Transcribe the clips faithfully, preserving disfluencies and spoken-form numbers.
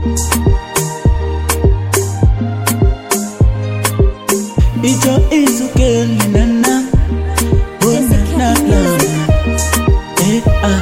Ijo izukeli nana, oh na na na, eh ah.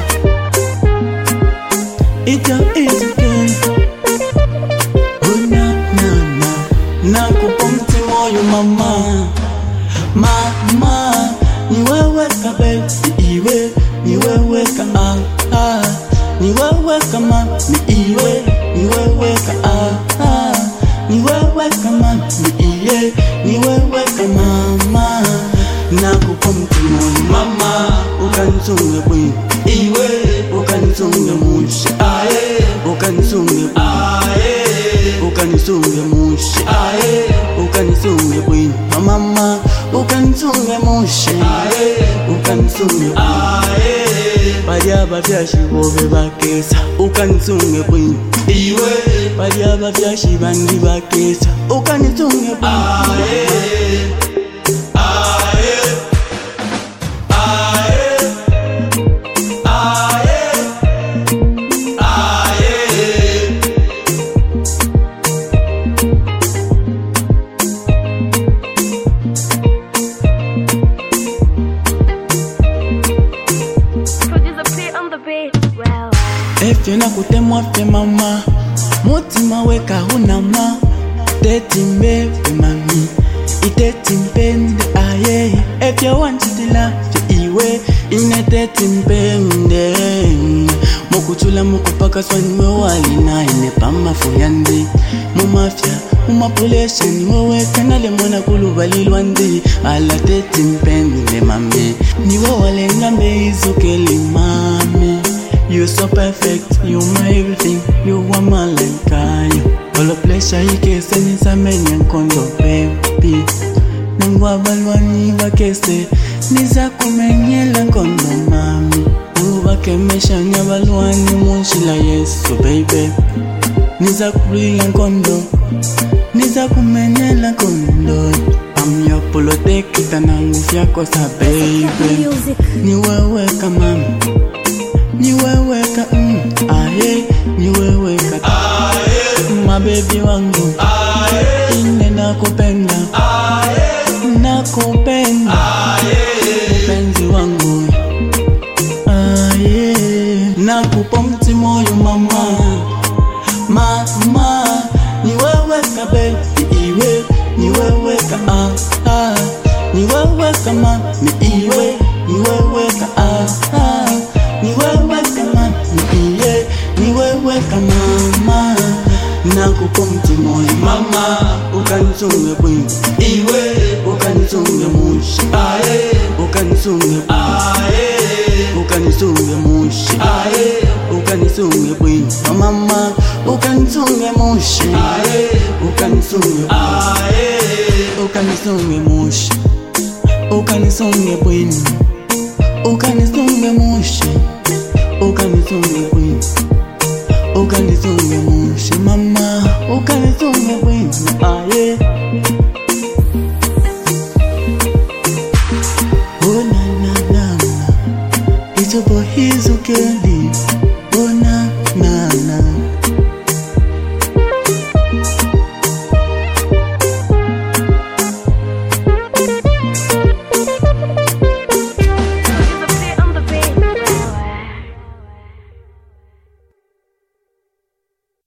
Ijo izukeli, oh na na na. Nakupa mtima moyo mama, mama. Ni wewe ka baby, iwe ni wewe ka ah ah. Ni wewe kama ni iwe, ni wewe ka ah ah. Ni wewe kama ni iye, ni wewe kama mama. Nakupa mtima mama, ukanizunge bwi iwe, ukanizunge mushi aye, ukanizunge aye, ukanizunge mushi aye, ukanizunge bwi mama, ukanizunge mushi aye, ukanizunge aye. Bariaba vyashi bobe bakesa, ukanizunge bwi iwe, bariaba vyashi bandi bakesa, ukanizunge bwi aye. Efye na kutemwa fe mama, mutima weka hunama. Teti mbefe mami, iteti mpende aye. Efye wanchitila fe iwe, ine teti mpende. Mukuchula mukupaka swani wali na ine pama fuyandi. Mumafya, mumapulesha ni wewe kanale mwana kulubalilwa ndi. Ala teti mpende mami, ni wale ngambe izukeli mami. You're so perfect, you're my everything, you are my life. All the pleasure you kiss and it's a many kondo baby. Nangwa balwani bakese, niza kumenyela kondo mami. Nangu bakemesha nyabalwani munshila yesu baby. Niza kubrila kondo, niza kumenyela kondo. I'm your polotekita nangu fyako sa baby. Ni wewe kama ni wewe ka mm, aye, ni wewe ka aye, my baby wangu aye, ine nakupenda aye, nakupenda aye, mpenzi wangu aye. Nakupa mtima moyo mama, mama. Ni wewe ka baby, iwe ni wewe ka ah ah. Ni wewe kama ni iwe, ni wewe ka ah ah. Ni wewe kama ni iye, ni wewe kama mama. Nakupa mtima moyo mama, ukanizunge bwi iwe, ukanizunge mushi aye, ukanizunge aye, ukanizunge mushi aye, ukanizunge bwi mama, ukanizunge mushi aye, ukanizunge aye, ukanizunge mushi, ukanizunge bwi, ukanizunge mushi, ukanizunge bwi, ukanizunge mushi mama, ukanizunge bwi aye.